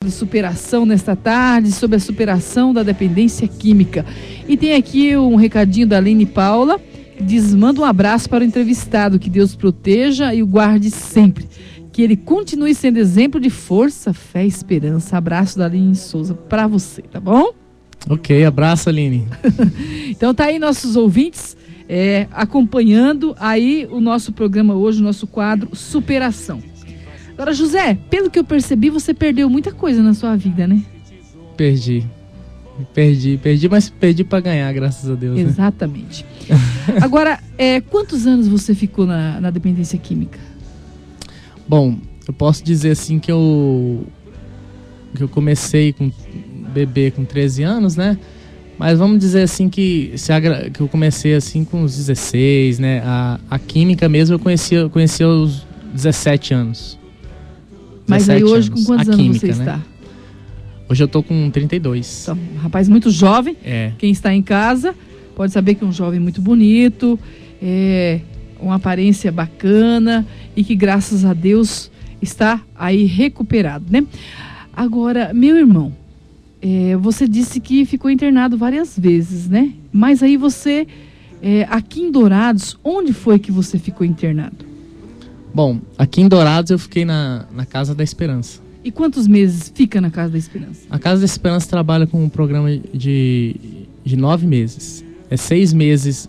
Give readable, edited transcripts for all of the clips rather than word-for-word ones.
de superação nesta tarde, sobre a superação da dependência química. E tem aqui um recadinho da Aline Paula, que diz: manda um abraço para o entrevistado, que Deus proteja e o guarde sempre. Que ele continue sendo exemplo de força, fé e esperança. Abraço da Aline Souza para você, tá bom? Ok, abraço, Aline. Então tá aí nossos ouvintes acompanhando aí o nosso programa hoje, o nosso quadro Superação. Agora, José, pelo que eu percebi, você perdeu muita coisa na sua vida, né? Perdi, mas perdi para ganhar, graças a Deus. Exatamente. Né? Agora, quantos anos você ficou na dependência química? Bom, eu posso dizer assim que eu comecei com beber com 13 anos, né? Mas vamos dizer assim que eu comecei assim com uns 16, né? A química mesmo eu conhecia aos 17 anos. Mas aí hoje com quantos anos você está? Né? Hoje eu tô com 32. Então, rapaz muito jovem. Quem está em casa pode saber que é um jovem muito bonito, uma aparência bacana e que graças a Deus está aí recuperado, né? Agora, meu irmão, você disse que ficou internado várias vezes, né? Mas aí você, aqui em Dourados, onde foi que você ficou internado? Bom, aqui em Dourados eu fiquei na Casa da Esperança. E quantos meses fica na Casa da Esperança? A Casa da Esperança trabalha com um programa de 9 meses. 6 meses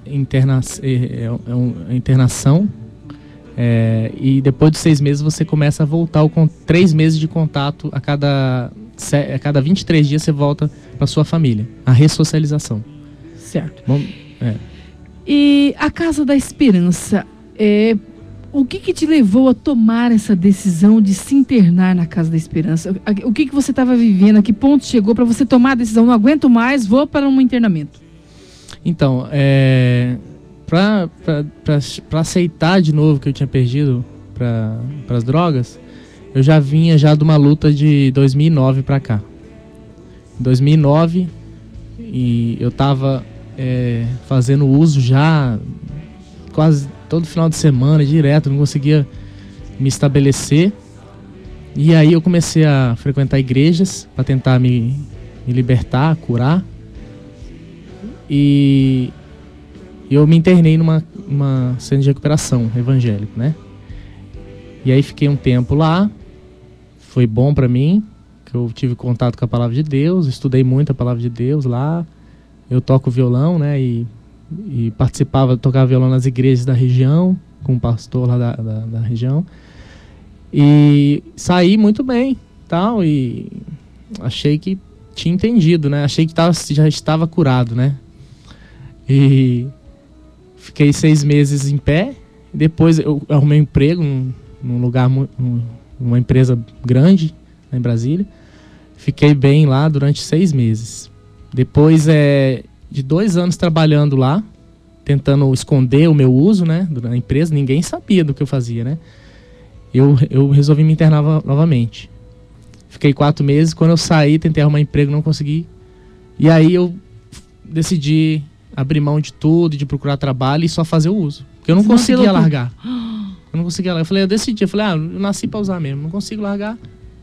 internação. E depois de 6 meses você começa a voltar com 3 meses de contato a cada 23 dias você volta para sua família, a ressocialização. Certo. E a Casa da Esperança, o que te levou a tomar essa decisão de se internar na Casa da Esperança? O que você estava vivendo? A que ponto chegou para você tomar a decisão? Não aguento mais, vou para um internamento. Então, para aceitar de novo que eu tinha perdido para as drogas, eu já vinha de uma luta de 2009 para cá. Em 2009, e eu estava fazendo uso já quase todo final de semana, direto, não conseguia me estabelecer. E aí eu comecei a frequentar igrejas para tentar me libertar, curar. E eu me internei numa centro de recuperação evangélico, né? E aí fiquei um tempo lá. Foi bom para mim, que eu tive contato com a palavra de Deus, estudei muito a palavra de Deus lá. Eu toco violão, né? E tocava violão nas igrejas da região, com o pastor lá da região. E saí muito bem, tal, e achei que tinha entendido, né? Achei que já estava curado, né? E fiquei 6 meses em pé. Depois eu arrumei um emprego num lugar, numa empresa grande, lá em Brasília. Fiquei bem lá durante 6 meses. Depois de 2 anos trabalhando lá, tentando esconder o meu uso, né, na empresa. Ninguém sabia do que eu fazia, né? Eu resolvi me internar novamente. Fiquei 4 meses. Quando eu saí, tentei arrumar emprego, não consegui. E aí eu decidi abrir mão de tudo, de procurar trabalho e só fazer o uso. Porque eu não conseguia largar. Eu não conseguia largar. Eu decidi. Eu falei, eu nasci pra usar mesmo. Não consigo largar.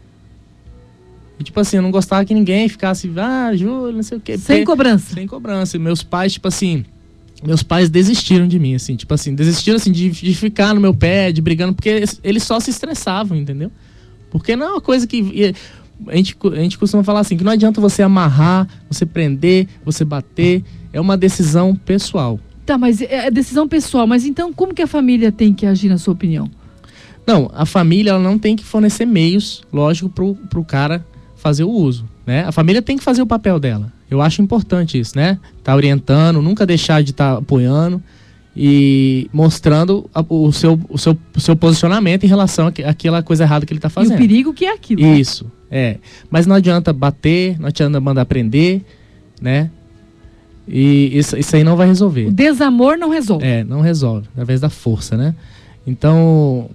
E tipo assim, eu não gostava que ninguém ficasse, Júlio, não sei o quê. Sem cobrança. Sem cobrança. E meus pais, tipo assim, desistiram de mim, assim. Tipo assim, desistiram assim, de ficar no meu pé, de brigando, porque eles só se estressavam, entendeu? Porque não é uma coisa que... A gente costuma falar assim, que não adianta você amarrar, você prender, você bater. É uma decisão pessoal. Tá, mas é decisão pessoal. Mas então, como que a família tem que agir, na sua opinião? Não, a família ela não tem que fornecer meios, lógico, pro cara fazer o uso, né? A família tem que fazer o papel dela. Eu acho importante isso, né? Tá orientando, nunca deixar de estar apoiando e mostrando o seu posicionamento em relação àquela coisa errada que ele tá fazendo. E o perigo que é aquilo. Isso, Mas não adianta bater, não adianta mandar prender, né? E isso aí não vai resolver. O desamor não resolve. Não resolve, através da força, né? Então,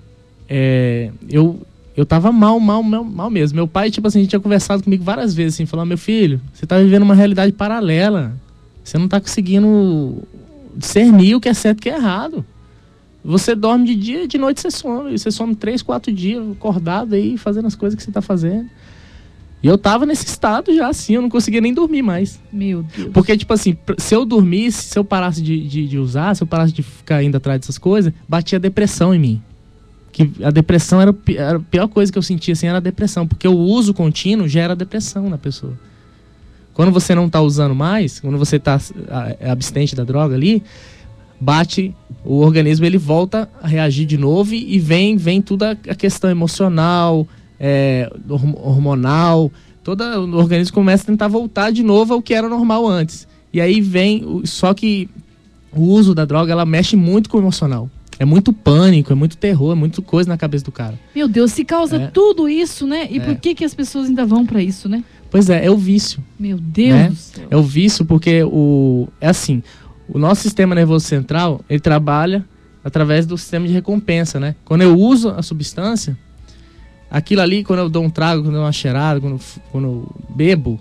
eu tava mal mesmo. Meu pai, tipo assim, a gente tinha conversado comigo várias vezes, assim, falando, meu filho, você tá vivendo uma realidade paralela. Você não tá conseguindo discernir o que é certo e o que é errado. Você dorme de dia e de noite você some. Você some 3, 4 dias acordado aí, fazendo as coisas que você tá fazendo. E eu tava nesse estado já, assim, eu não conseguia nem dormir mais. Meu Deus. Porque, tipo assim, se eu dormisse, se eu parasse de usar, se eu parasse de ficar indo atrás dessas coisas, batia depressão em mim. Que a depressão era a pior coisa que eu sentia, assim, era a depressão. Porque o uso contínuo gera depressão na pessoa. Quando você não tá usando mais, quando você tá abstente da droga ali, bate, o organismo ele volta a reagir de novo e vem toda a questão emocional, hormonal, o organismo começa a tentar voltar de novo ao que era normal antes. E aí só que o uso da droga, ela mexe muito com o emocional. É muito pânico, é muito terror, é muita coisa na cabeça do cara. Meu Deus, se causa tudo isso, né? E por que as pessoas ainda vão pra isso, né? Pois é o vício. Meu Deus do céu. É o vício porque é assim, o nosso sistema nervoso central, ele trabalha através do sistema de recompensa, né? Quando eu uso a substância, aquilo ali, quando eu dou um trago, quando eu dou uma cheirada, quando eu bebo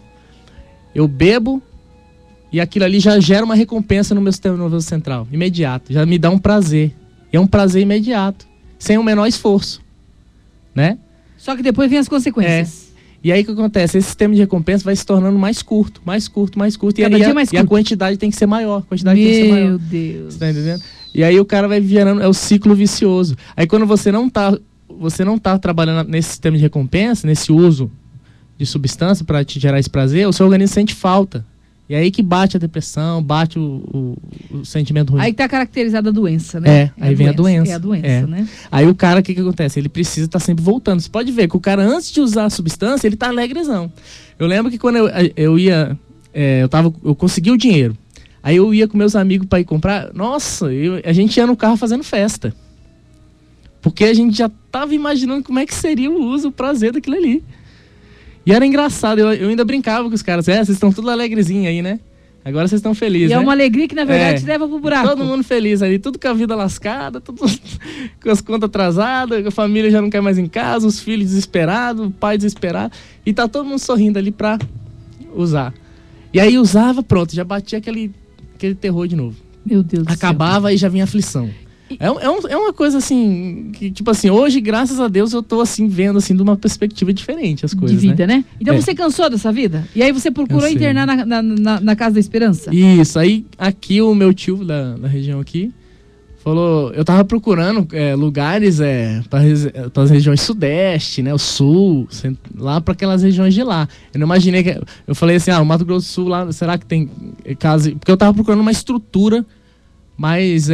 e aquilo ali já gera uma recompensa no meu sistema nervoso central, imediato, já me dá um prazer. E é um prazer imediato, sem o menor esforço, né? Só que depois vem as consequências. E aí o que acontece? Esse sistema de recompensa vai se tornando mais curto. Cada dia mais curto. E a quantidade tem que ser maior. Meu Deus. Você tá entendendo? E aí o cara vai gerando, é o ciclo vicioso. Aí quando você não tá trabalhando nesse sistema de recompensa, nesse uso de substância para te gerar esse prazer, o seu organismo sente falta. E aí que bate a depressão, bate o sentimento ruim. Aí que tá caracterizada a doença, né? Aí vem a doença. É a doença, né? Aí o cara, o que acontece? Ele precisa estar sempre voltando. Você pode ver que o cara, antes de usar a substância, ele tá alegrezão. Eu lembro que quando eu ia... eu consegui o dinheiro. Aí eu ia com meus amigos para ir comprar. Nossa, a gente ia no carro fazendo festa. Porque a gente já tava imaginando como é que seria o uso, o prazer daquilo ali. E era engraçado, eu ainda brincava com os caras. Vocês estão tudo alegrezinho aí, né? Agora vocês estão felizes, né? É uma alegria que, na verdade, te leva pro buraco. Todo mundo feliz ali, tudo com a vida lascada, tudo com as contas atrasadas, a família já não quer mais em casa, os filhos desesperados, o pai desesperado. E tá todo mundo sorrindo ali pra usar. E aí usava, pronto, já batia aquele terror de novo. Meu Deus do céu. Acabava e já vinha aflição. É uma coisa assim, que tipo assim, hoje, graças a Deus, eu tô assim, vendo assim, de uma perspectiva diferente as coisas, de vida, né? Então você cansou dessa vida? E aí você procurou internar na Casa da Esperança? Isso, aí aqui o meu tio da região aqui falou, eu tava procurando lugares para as regiões sudeste, né, o sul, lá para aquelas regiões de lá. Eu não imaginei que... Eu falei assim, o Mato Grosso do Sul lá, será que tem casa... Porque eu tava procurando uma estrutura mais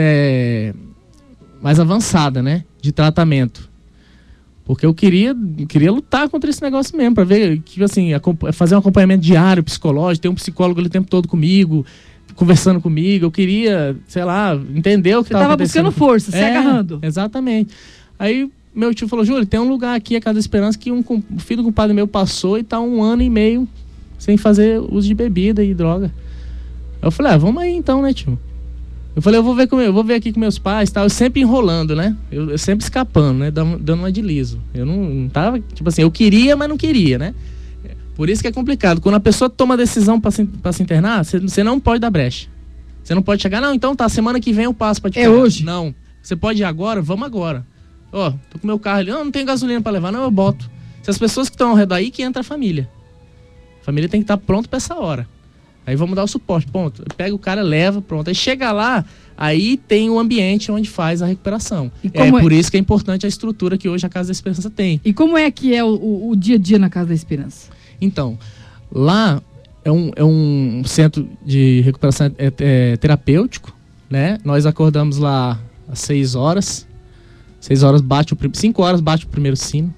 avançada, né, de tratamento. Porque eu queria lutar contra esse negócio mesmo, para ver, que assim, fazer um acompanhamento diário, psicológico, ter um psicólogo ali o tempo todo comigo, conversando comigo. Eu queria, sei lá, entender o que estava acontecendo. Você estava buscando força, se agarrando. Exatamente. Aí meu tio falou, Júlio, tem um lugar aqui, a Casa da Esperança, que o filho do compadre meu passou e tá 1 ano e meio sem fazer uso de bebida e droga. Eu falei, vamos aí então, né, tio? Eu falei, eu vou ver aqui com meus pais, tal. Eu sempre enrolando, né? Eu sempre escapando, né? Dando uma de liso. Eu não tava, tipo assim, eu queria, mas não queria, né? Por isso que é complicado. Quando a pessoa toma a decisão pra se internar, você não pode dar brecha. Você não pode chegar, não, então tá, semana que vem eu passo pra te pegar. Hoje? Não. Você pode ir agora? Vamos agora. Tô com meu carro ali, não tenho gasolina pra levar, não, eu boto. Se as pessoas que estão ao redor aí, que entra a família. A família tem que estar pronto pra essa hora. Aí vamos dar o suporte, ponto. Pega o cara, leva, pronto. Aí chega lá, aí tem o ambiente onde faz a recuperação. Por isso que é importante a estrutura que hoje a Casa da Esperança tem. E como é que é o dia a dia na Casa da Esperança? Então, lá é um centro de recuperação terapêutico, né? Nós acordamos lá às 6 horas. 6 horas 5 horas bate o primeiro sino,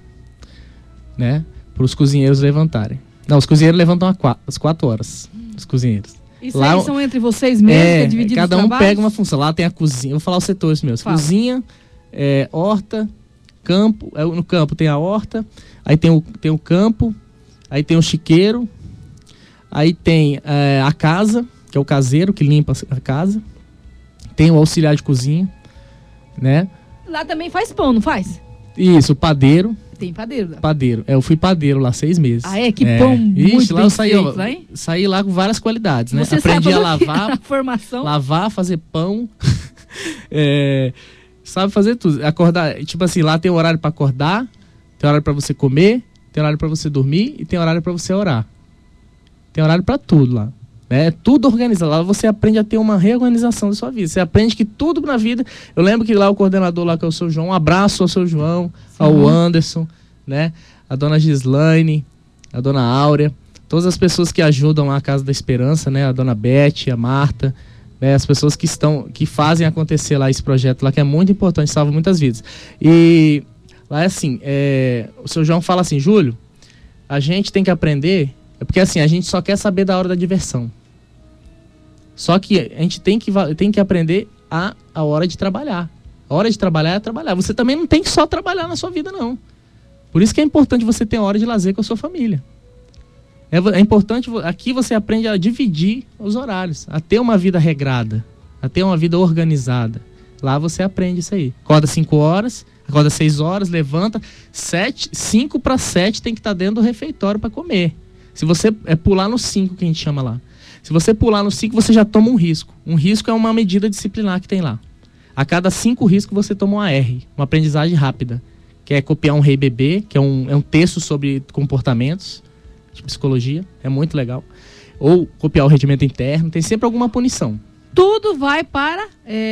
né? Para os cozinheiros levantarem. Não, os cozinheiros levantam às 4 horas. Os cozinheiros. Isso lá, aí são entre vocês mesmos, que é dividido cada um pega uma função. Lá tem a cozinha, vou falar os setores meus. Fala. Cozinha, horta, campo. No campo tem a horta, aí tem o campo, aí tem o chiqueiro, aí tem a casa, que é o caseiro que limpa a casa, tem o auxiliar de cozinha, né? Lá também faz pão, não faz? Isso, o padeiro. Tem padeiro. Padeiro. Eu fui padeiro lá 6 meses. Que pão muito lá bem eu saí, feito, saí lá com várias qualidades, né? Você aprendi sabe a lavar, formação. Lavar, fazer pão. Sabe fazer tudo. Acordar, tipo assim, lá tem horário para acordar, tem horário para você comer tem horário para você dormir e tem horário para você orar. Tem horário para tudo lá. É tudo organizado. Lá você aprende a ter uma reorganização da sua vida. Você aprende que tudo na vida... Eu lembro que lá o coordenador lá, que é o seu João, um abraço ao seu João, ao Anderson, né? A dona Gislaine, a dona Áurea, todas as pessoas que ajudam lá a Casa da Esperança, né? A dona Beth, a Marta, né? As pessoas que fazem acontecer lá esse projeto lá, que é muito importante, salva muitas vidas. E lá é assim, o seu João fala assim, Júlio, a gente tem que aprender... Porque assim, a gente só quer saber da hora da diversão. Só que a gente tem que aprender a hora de trabalhar. A hora de trabalhar é trabalhar. Você também não tem que só trabalhar na sua vida, não. Por isso que é importante você ter hora de lazer com a sua família. É importante, aqui você aprende a dividir os horários, a ter uma vida regrada, a ter uma vida organizada. Lá você aprende isso aí. Acorda 5 horas, acorda 6 horas, levanta, 5 para 7 tem que estar dentro do refeitório para comer. Se você pular no 5, que a gente chama lá. Se você pular no 5, você já toma um risco. Um risco é uma medida disciplinar que tem lá. A cada 5 riscos você toma uma R, uma aprendizagem rápida. Que é copiar um Rei Bebê, que é um texto sobre comportamentos, de psicologia, é muito legal. Ou copiar o rendimento interno, tem sempre alguma punição. Tudo vai para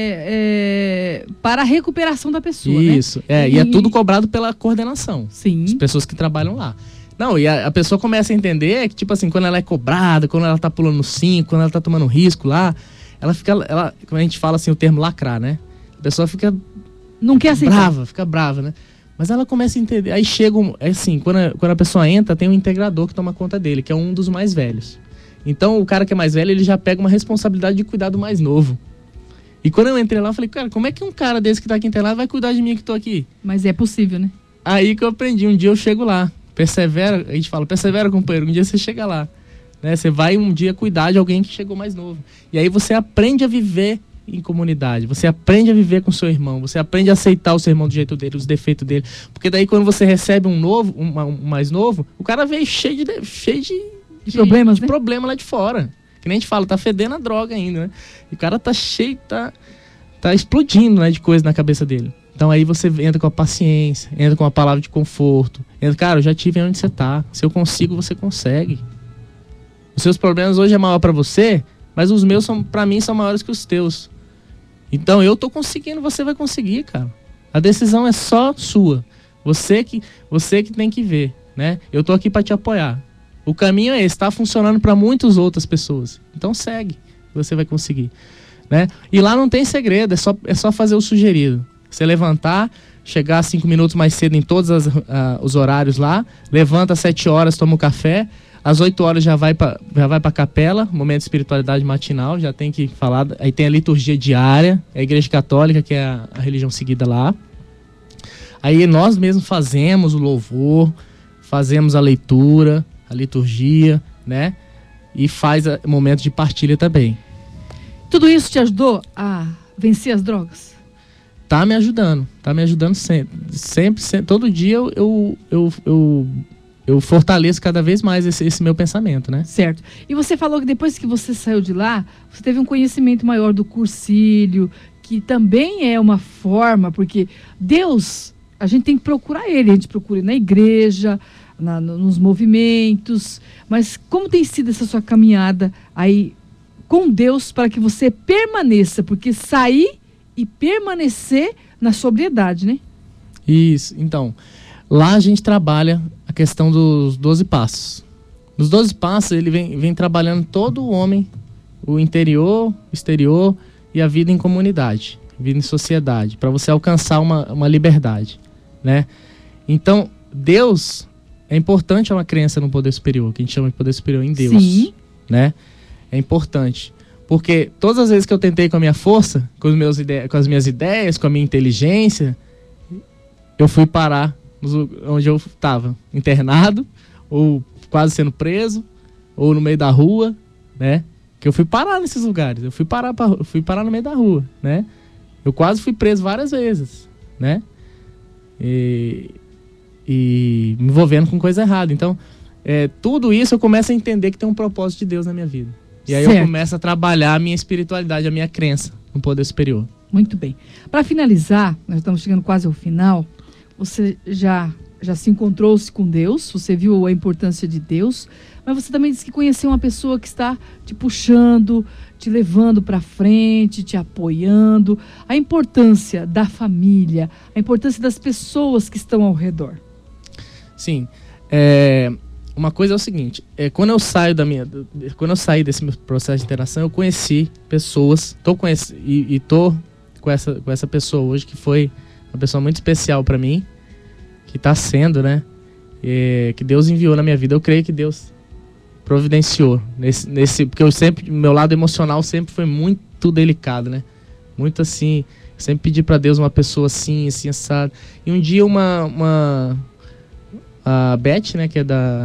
a recuperação da pessoa, isso, né? E é tudo cobrado pela coordenação. Sim. As pessoas que trabalham lá. Não, e a pessoa começa a entender que, tipo assim, quando ela é cobrada, quando ela tá pulando no 5, quando ela tá tomando risco lá, como a gente fala assim, o termo lacrar, né? A pessoa fica... Não quer aceitar. Fica brava, né? Mas ela começa a entender. Aí chega, assim, quando a pessoa entra, tem um integrador que toma conta dele, que é um dos mais velhos. Então, o cara que é mais velho, ele já pega uma responsabilidade de cuidar do mais novo. E quando eu entrei lá, eu falei, cara, como é que um cara desse que tá aqui internado vai cuidar de mim que tô aqui? Mas é possível, né? Aí que eu aprendi. Um dia eu chego lá. Persevera, a gente fala, persevera, companheiro, um dia você chega lá, né? Você vai um dia cuidar de alguém que chegou mais novo. E aí você aprende a viver em comunidade, você aprende a viver com seu irmão, você aprende a aceitar o seu irmão do jeito dele, os defeitos dele. Porque daí quando você recebe um mais novo, o cara veio cheio de problemas, de problema lá de fora. Que nem a gente fala, tá fedendo a droga ainda, né? E o cara tá cheio, tá explodindo, né, de coisa na cabeça dele. Então aí você entra com a paciência, entra com a palavra de conforto. Entra, cara, eu já tive onde você tá. Se eu consigo, você consegue. Os seus problemas hoje é maior para você, mas os meus, para mim, são maiores que os teus. Então eu tô conseguindo, você vai conseguir, cara. A decisão é só sua. Você que tem que ver, né? Eu tô aqui para te apoiar. O caminho é esse, tá funcionando para muitas outras pessoas. Então segue, você vai conseguir, né? E lá não tem segredo, é só fazer o sugerido. Você levantar, chegar 5 minutos mais cedo em todos os horários lá, levanta às 7 horas, toma um café, às 8 horas já vai para a capela, momento de espiritualidade matinal, já tem que falar, aí tem a liturgia diária, a Igreja Católica, que é a religião seguida lá. Aí nós mesmos fazemos o louvor, fazemos a leitura, a liturgia, né? E faz momento de partilha também. Tudo isso te ajudou a vencer as drogas? Tá me ajudando sempre, todo dia eu fortaleço cada vez mais esse meu pensamento, né? Certo. E você falou que depois que você saiu de lá, você teve um conhecimento maior do cursilho, que também é uma forma, porque Deus, a gente tem que procurar Ele, a gente procura na igreja, nos movimentos, mas como tem sido essa sua caminhada aí com Deus para que você permaneça, porque sair e permanecer na sobriedade, né? Isso, então, lá a gente trabalha a questão dos 12 passos. Nos 12 passos ele vem trabalhando todo o homem, o interior, o exterior e a vida em comunidade, vida em sociedade, para você alcançar uma liberdade, né? Então, Deus, é importante uma crença no poder superior, que a gente chama de poder superior em Deus. Sim. Né? É importante. Porque todas as vezes que eu tentei com a minha força, com as minhas ideias, com a minha inteligência, eu fui parar onde eu estava, internado, ou quase sendo preso, ou no meio da rua, né? Que eu fui parar nesses lugares, eu fui parar no meio da rua, né? Eu quase fui preso várias vezes, né? E me envolvendo com coisa errada. Então, tudo isso eu começo a entender que tem um propósito de Deus na minha vida. E aí eu começo a trabalhar a minha espiritualidade, a minha crença no poder superior. Muito bem. Para finalizar, nós estamos chegando quase ao final, você já já se encontrou-se com Deus, você viu a importância de Deus, mas você também disse que conheceu uma pessoa que está te puxando, te levando para frente, te apoiando. A importância da família, a importância das pessoas que estão ao redor. Sim. Uma coisa é o seguinte, quando eu saí desse meu processo de interação, eu conheci pessoas, tô com essa pessoa hoje, que foi uma pessoa muito especial para mim, que está sendo, né? Que Deus enviou na minha vida. Eu creio que Deus providenciou porque meu lado emocional sempre foi muito delicado, né? Muito assim, sempre pedi para Deus uma pessoa assim, assado. E um dia a Beth, né, que é da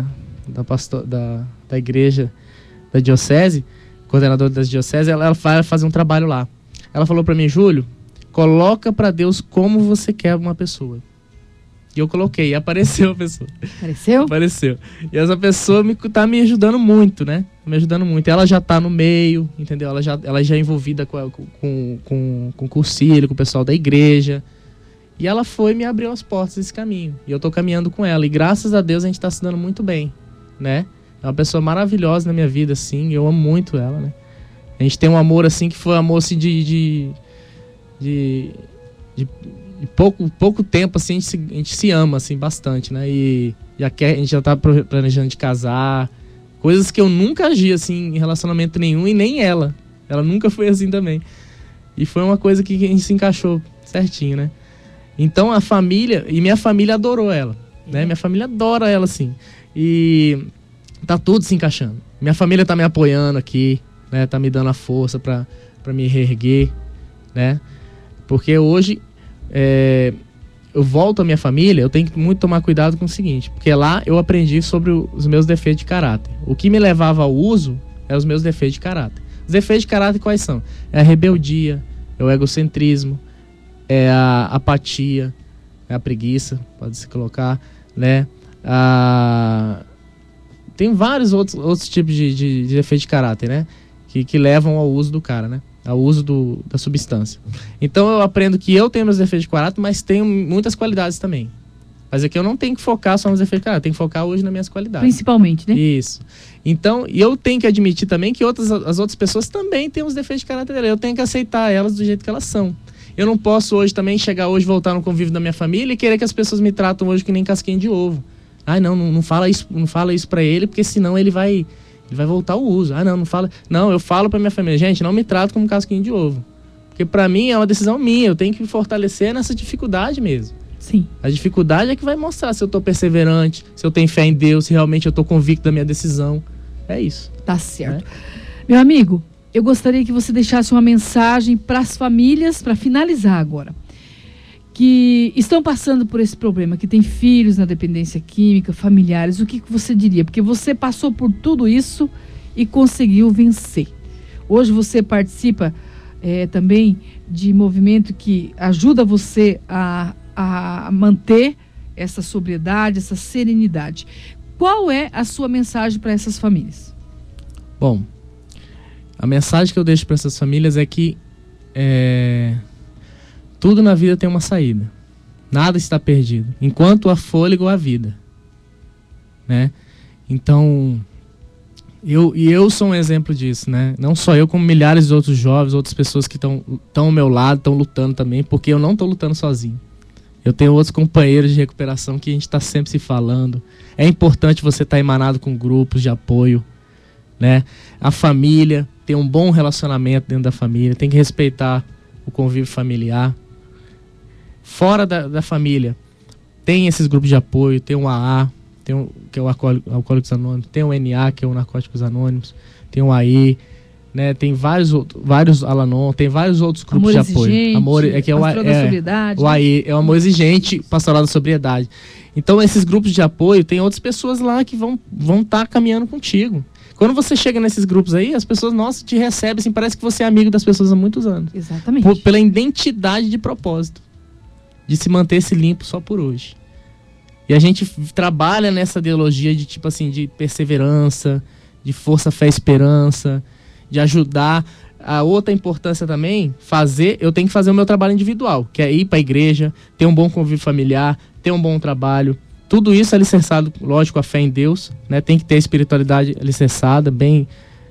igreja da diocese, coordenadora das dioceses, ela vai fazer um trabalho lá. Ela falou para mim: Júlio, coloca para Deus como você quer uma pessoa. E eu coloquei, e apareceu a pessoa. Apareceu? Apareceu. E essa pessoa tá me ajudando muito, né? Me ajudando muito. Ela já tá no meio, entendeu? Ela já é envolvida com cursilho, com o pessoal da igreja. E ela me abriu as portas desse caminho. E eu tô caminhando com ela. E graças a Deus a gente tá se dando muito bem, né? É uma pessoa maravilhosa na minha vida, assim. Eu amo muito ela, né? A gente tem um amor, assim, que foi um amor, assim, de pouco tempo, assim, a gente se ama, assim, bastante, né? E a gente já tá planejando de casar. Coisas que eu nunca agi, assim, em relacionamento nenhum, e nem ela. Ela nunca foi assim também. E foi uma coisa que a gente se encaixou certinho, né? Então a família, e minha família adorou ela, né? Minha família adora ela, assim. E tá tudo se encaixando. Minha família tá me apoiando aqui, né? Tá me dando a força pra me reerguer, né? Porque hoje eu volto à minha família, eu tenho que muito tomar cuidado com o seguinte, porque lá eu aprendi sobre os meus defeitos de caráter. O que me levava ao uso é os meus defeitos de caráter. Os defeitos de caráter quais são? É a rebeldia, é o egocentrismo, é a apatia, é a preguiça, pode se colocar, né? Tem vários outros tipos de defeitos de caráter, né? Que levam ao uso do cara, né? Ao uso da substância. Então eu aprendo que eu tenho meus defeitos de caráter, mas tenho muitas qualidades também. Mas aqui eu não tenho que focar só nos defeitos de caráter, eu tenho que focar hoje nas minhas qualidades. Principalmente, né? Isso. Então, e eu tenho que admitir também que as outras pessoas também têm os defeitos de caráter dela. Eu tenho que aceitar elas do jeito que elas são. Eu não posso hoje também voltar no convívio da minha família e querer que as pessoas me tratam hoje que nem casquinha de ovo. Não fala isso pra ele, porque senão ele vai voltar ao uso. Não fala. Não, eu falo pra minha família: gente, não me trata como casquinha de ovo. Porque pra mim é uma decisão minha, eu tenho que me fortalecer nessa dificuldade mesmo. Sim. A dificuldade é que vai mostrar se eu tô perseverante, se eu tenho fé em Deus, se realmente eu tô convicto da minha decisão. É isso. Tá certo. Meu amigo, eu gostaria que você deixasse uma mensagem para as famílias, para finalizar agora, que estão passando por esse problema, que tem filhos na dependência química, familiares. O que você diria? Porque você passou por tudo isso e conseguiu vencer. Hoje você participa também de movimento que ajuda você a manter essa sobriedade, essa serenidade. Qual é a sua mensagem para essas famílias? Bom, a mensagem que eu deixo para essas famílias é que tudo na vida tem uma saída. Nada está perdido. Enquanto há fôlego, há vida, né? Então, eu sou um exemplo disso, né? Não só eu, como milhares de outros jovens, outras pessoas que estão ao meu lado, estão lutando também, porque eu não estou lutando sozinho. Eu tenho outros companheiros de recuperação que a gente está sempre se falando. É importante você estar emanado com grupos de apoio, né? A família, ter um bom relacionamento dentro da família, tem que respeitar o convívio familiar. Fora da família, tem esses grupos de apoio, tem o AA, que é o Alcoólicos Anônimos, tem o NA, que é o Narcóticos Anônimos, tem o AI, né? Tem vários Al-Anon, tem vários outros grupos de apoio. O AI é o Amor Exigente, Pastoral da Sobriedade. Então esses grupos de apoio, tem outras pessoas lá que vão estar caminhando contigo. Quando você chega nesses grupos aí, as pessoas, nossa, te recebem, assim, parece que você é amigo das pessoas há muitos anos. Exatamente. Pela identidade de propósito, de se manter-se limpo só por hoje. E a gente trabalha nessa ideologia de, tipo assim, de perseverança, de força, fé e esperança, de ajudar. A outra importância também, eu tenho que fazer o meu trabalho individual, que é ir para a igreja, ter um bom convívio familiar, ter um bom trabalho, tudo isso alicerçado, lógico, a fé em Deus, né? Tem que ter a espiritualidade alicerçada, bem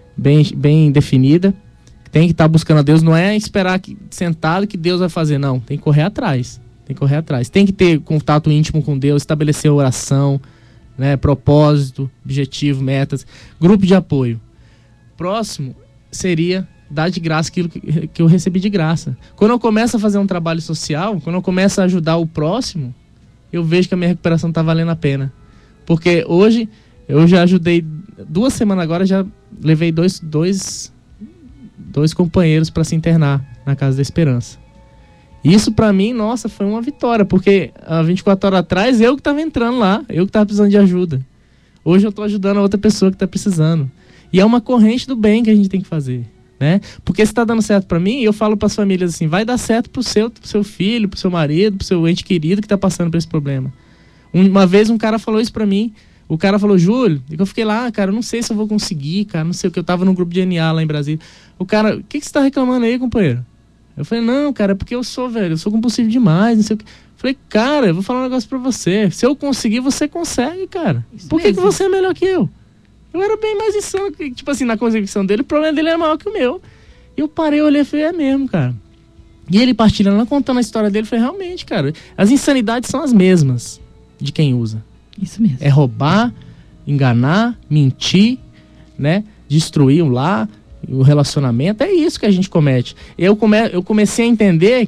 definida. Tem que estar buscando a Deus, não é esperar sentado que Deus vai fazer, não. Tem que correr atrás. Tem que ter contato íntimo com Deus, estabelecer oração, né? Propósito, objetivo, metas, grupo de apoio. Próximo seria dar de graça aquilo que eu recebi de graça. Quando eu começo a fazer um trabalho social, quando eu começo a ajudar o próximo, eu vejo que a minha recuperação está valendo a pena. Porque hoje eu já ajudei, 2 semanas agora, já levei dois companheiros para se internar na Casa da Esperança. Isso para mim, nossa, foi uma vitória, porque há 24 horas atrás eu que estava entrando lá, eu que estava precisando de ajuda. Hoje eu estou ajudando a outra pessoa que está precisando. E é uma corrente do bem que a gente tem que fazer, né? Porque se está dando certo para mim, eu falo para as famílias assim, vai dar certo pro seu filho, pro seu marido, pro seu ente querido que está passando por esse problema. Uma vez um cara falou isso para mim, o cara falou, Júlio, e eu fiquei lá, cara, eu não sei se eu vou conseguir, cara, não sei o que, eu tava num grupo de NA lá em Brasília. O cara, o que você tá reclamando aí, companheiro? Eu falei, não, cara, é porque eu sou compulsivo demais, não sei o que. Eu falei, cara, eu vou falar um negócio pra você, se eu conseguir, você consegue, cara. Por que você é melhor que eu? Eu era bem mais insano, tipo assim, na convicção dele, o problema dele era maior que o meu. E eu parei, olhei e falei, é mesmo, cara. E ele partilhando, contando a história dele, eu falei, realmente, cara, as insanidades são as mesmas de quem usa. Isso mesmo. É roubar, enganar, mentir, né? Destruir o lar, o relacionamento. É isso que a gente comete. Eu comecei a entender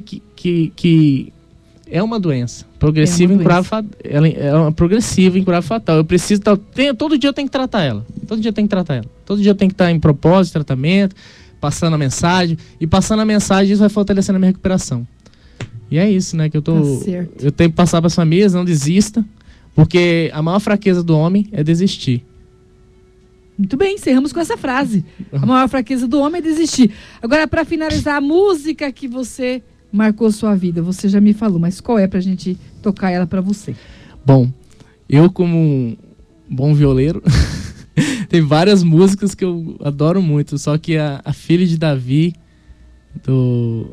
que é uma doença progressiva, incurável. Ela é uma progressiva, incurável, fatal. Eu preciso todo dia eu tenho que tratar ela. Todo dia eu tenho que estar em propósito, tratamento, passando a mensagem. E passando a mensagem, isso vai fortalecendo a minha recuperação. E é isso, né? Que eu tenho que passar para as famílias, não desista. Porque a maior fraqueza do homem é desistir. Muito bem, encerramos com essa frase. A maior fraqueza do homem é desistir. Agora, para finalizar, a música que você marcou sua vida, você já me falou, mas qual é pra gente tocar ela para você? Bom, eu como um bom violeiro, tem várias músicas que eu adoro muito, só que a filha de Davi, do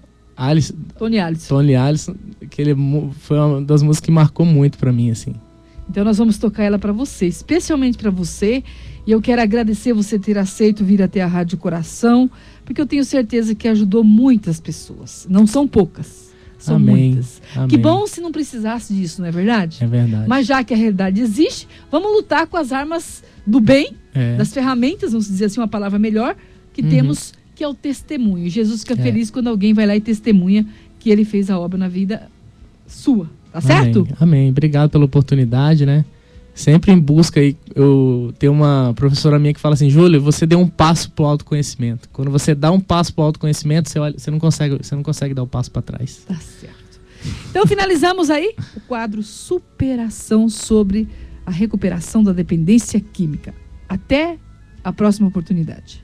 Tony Allison, foi uma das músicas que marcou muito para mim, assim. Então nós vamos tocar ela para você, especialmente para você. E eu quero agradecer você ter aceito vir até a Rádio Coração, porque eu tenho certeza que ajudou muitas pessoas. Não são poucas, são muitas. Amém. Que bom se não precisasse disso, não é verdade? É verdade. Mas já que a realidade existe, vamos lutar com as armas do bem, das ferramentas, vamos dizer assim, uma palavra melhor, que temos, que é o testemunho. Jesus fica feliz quando alguém vai lá e testemunha que ele fez a obra na vida sua. Tá certo? Amém. Obrigado pela oportunidade, né? Sempre em busca aí, eu tenho uma professora minha que fala assim, Júlio, você deu um passo pro autoconhecimento. Quando você dá um passo pro autoconhecimento, você não consegue dar o passo para trás. Tá certo. Então finalizamos aí o quadro Superação sobre a recuperação da dependência química. Até a próxima oportunidade.